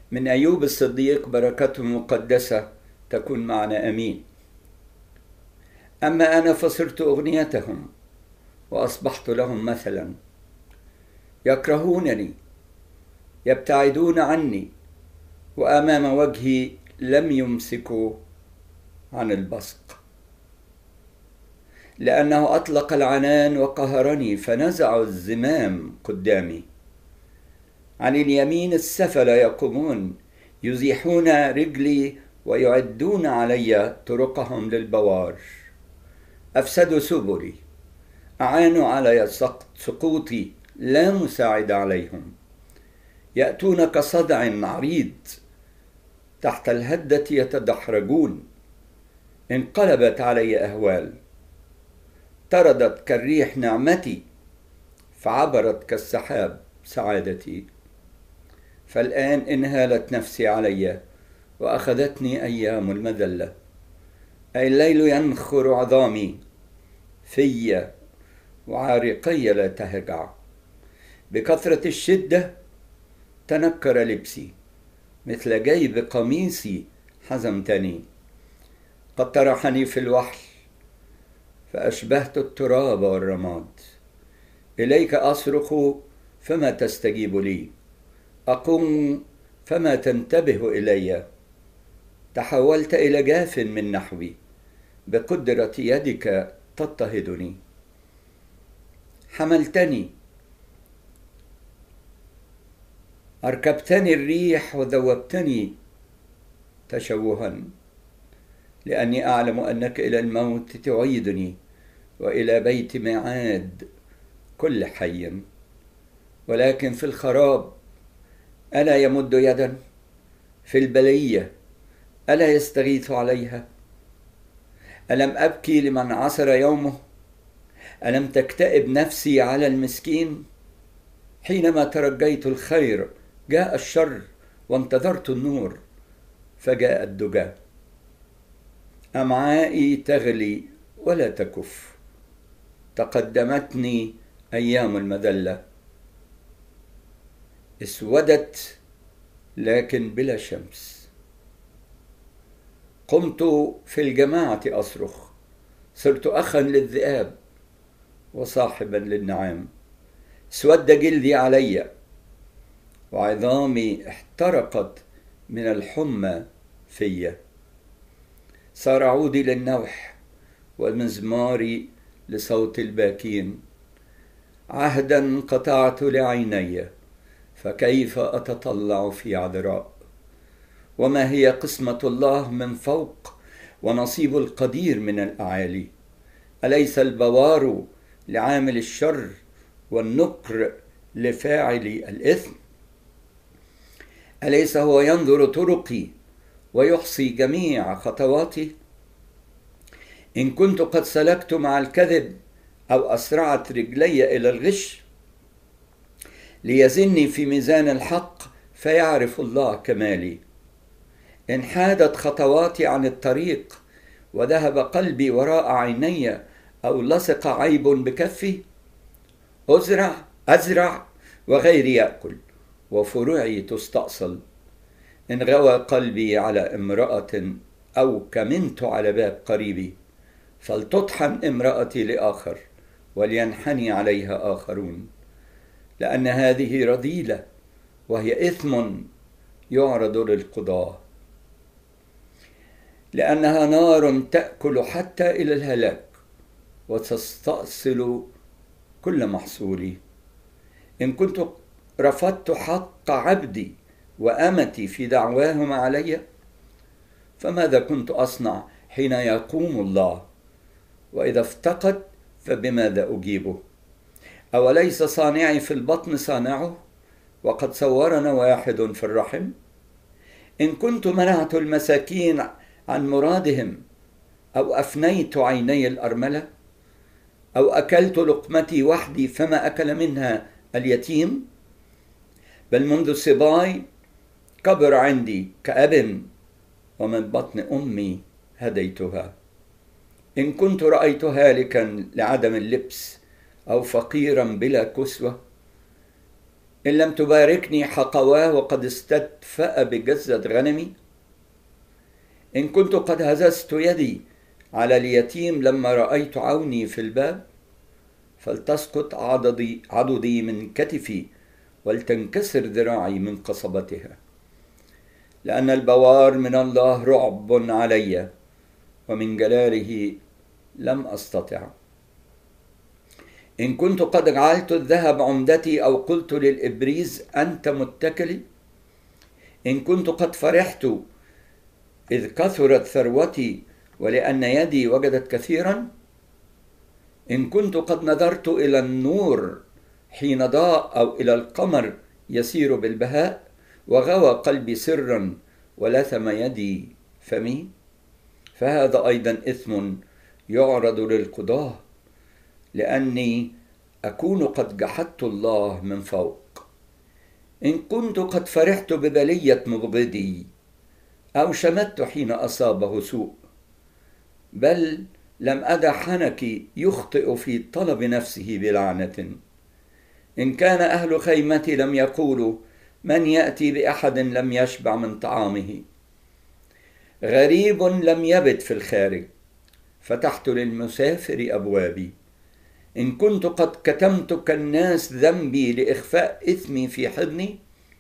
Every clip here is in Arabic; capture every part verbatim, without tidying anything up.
من أيوب الصديق بركته المقدسة تكون معنا أمين. أما أنا فصرت أغنيتهم وأصبحت لهم مثلا. يكرهونني، يبتعدون عني، وأمام وجهي لم يمسكوا عن البصق. لأنه أطلق العنان وقهرني، فنزعوا الزمام قدامي. عن اليمين السفل يقومون، يزيحون رجلي ويعدون علي طرقهم للبوار. أفسدوا سبلي، أعانوا علي سقوطي، لا مساعد عليهم. يأتون كصدع عريض، تحت الهدة يتدحرجون. انقلبت علي أهوال، طردت كالريح نعمتي، فعبرت كالسحاب سعادتي. فالآن انهالت نفسي علي، وأخذتني أيام المذلة. أي الليل ينخر عظامي في، وعارقي لا تهجع. بكثرة الشدة تنكر لبسي، مثل جيب قميصي حزمتني. قد طرحني في الوحل، فأشبهت التراب والرماد. إليك أصرخ فما تستجيب لي، أقوم فما تنتبه إلي. تحولت إلى جاف من نحوي، بقدرة يدك تضطهدني. حملتني، أركبتني الريح وذوبتني تشوها، لأني أعلم أنك إلى الموت تعيدني، وإلى بيت معاد كل حي. ولكن في الخراب ألا يمد يدا؟ في البلية ألا يستغيث عليها؟ ألم أبكي لمن عسر يومه؟ ألم تكتئب نفسي على المسكين؟ حينما ترجيت الخير جاء الشر، وانتظرت النور فجاء الدجى. أمعائي تغلي ولا تكف، تقدمتني أيام المذلة. اسودت لكن بلا شمس. قمت في الجماعة أصرخ، صرت أخا للذئاب وصاحبا للنعام. اسود جلدي علي، وعظامي احترقت من الحمى في. صار عودي للنوح، ومزماري لصوت الباكين. عهدا قطعت لعيني، فكيف أتطلع في عذراء؟ وما هي قسمة الله من فوق، ونصيب القدير من الأعالي؟ أليس البوار لعامل الشر، والنكر لفاعل الإثم؟ أليس هو ينظر طرقي ويحصي جميع خطواتي؟ إن كنت قد سلكت مع الكذب، أو أسرعت رجلي إلى الغش، ليزني في ميزان الحق فيعرف الله كمالي. إن حادت خطواتي عن الطريق، وذهب قلبي وراء عيني، أو لصق عيب بكفي، أزرع أزرع وغيري يأكل، وفروعي تستأصل. إن غوى قلبي على امرأة، أو كمنت على باب قريبي، فلتطحن امرأتي لآخر، ولينحني عليها آخرون. لأن هذه رذيلة، وهي إثم يعرض للقضاة. لأنها نار تأكل حتى إلى الهلاك، وتستأصل كل محصولي. إن كنت رفضت حق عبدي وأمتي في دعواهم علي، فماذا كنت أصنع حين يقوم الله؟ وإذا افتقد فبماذا أجيبه؟ أوليس صانعي في البطن صانعه، وقد صورنا واحد في الرحم؟ إن كنت منعت المساكين عن مرادهم، أو أفنيت عيني الأرملة، أو أكلت لقمتي وحدي فما أكل منها اليتيم، بل منذ صباي كبر عندي كأب، ومن بطن أمي هديتها. إن كنت رأيت هالكا لعدم اللبس، أو فقيرا بلا كسوة، إن لم تباركني حقواه وقد استدفأ بجزة غنمي. إن كنت قد هززت يدي على اليتيم لما رأيت عوني في الباب، فلتسقط عضدي, عضدي من كتفي، ولتنكسر ذراعي من قصبتها. لأن البوار من الله رعب علي، ومن جلاله لم أستطع. إن كنت قد جعلت الذهب عمدتي، أو قلت للإبريز أنت متكلي. إن كنت قد فرحت إذ كثرت ثروتي، ولأن يدي وجدت كثيرا. إن كنت قد نظرت إلى النور حين ضاء، أو إلى القمر يسير بالبهاء، وغوى قلبي سرا ولثم يدي فمي، فهذا أيضا إثم يعرض للقضاة، لأني أكون قد جحدت الله من فوق. إن كنت قد فرحت ببلية مبغضي، أو شمت حين أصابه سوء، بل لم أدع حنكي يخطئ في طلب نفسه بلعنة. إن كان أهل خيمتي لم يقولوا من يأتي بأحد لم يشبع من طعامه. غريب لم يبت في الخارج، فتحت للمسافر أبوابي. إن كنت قد كتمت كالناس ذنبي لإخفاء إثمي في حضني،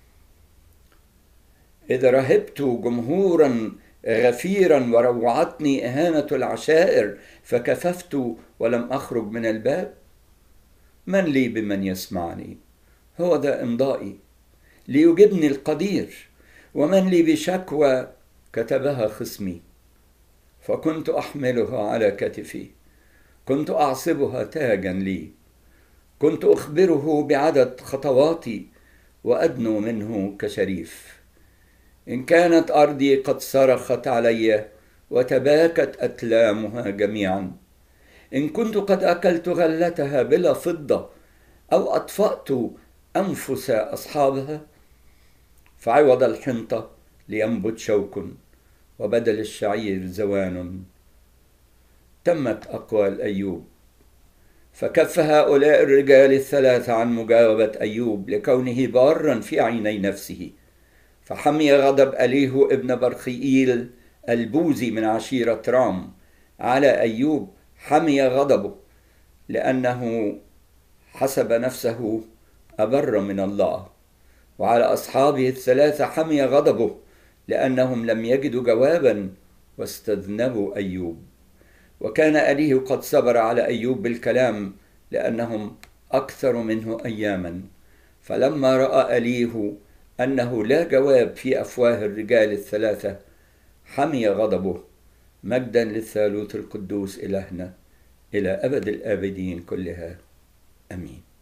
إذا رهبت جمهورا غفيرا وروعتني إهانة العشائر فكففت ولم أخرج من الباب. من لي بمن يسمعني؟ هو ذا إمضائي ليجبني القدير، ومن لي بشكوى كتبها خصمي. فكنت أحملها على كتفي، كنت أعصبها تاجا لي، كنت أخبره بعدد خطواتي وأدنو منه كشريف. إن كانت أرضي قد صرخت علي وتباكت أتلامها جميعا، إن كنت قد أكلت غلتها بلا فضة، أو أطفأت أنفس أصحابها، فعوض الحنطة لينبت شوك، وبدل الشعير زوان. تمت أقوال أيوب، فكف هؤلاء الرجال الثلاثة عن مجاوبة أيوب لكونه بارا في عيني نفسه. فحمي غضب أليه ابن برخيئيل البوزي من عشيرة رام على أيوب، حمي غضبه لأنه حسب نفسه أبر من الله. وعلى أصحابه الثلاثة حمي غضبه لأنهم لم يجدوا جوابا واستذنبوا أيوب. وكان أليه قد صبر على أيوب بالكلام لأنهم أكثر منه أياما. فلما رأى أليه أنه لا جواب في أفواه الرجال الثلاثة حمي غضبه. مجدا للثالوث القدوس إلهنا إلى أبد الآبدين كلها، أمين.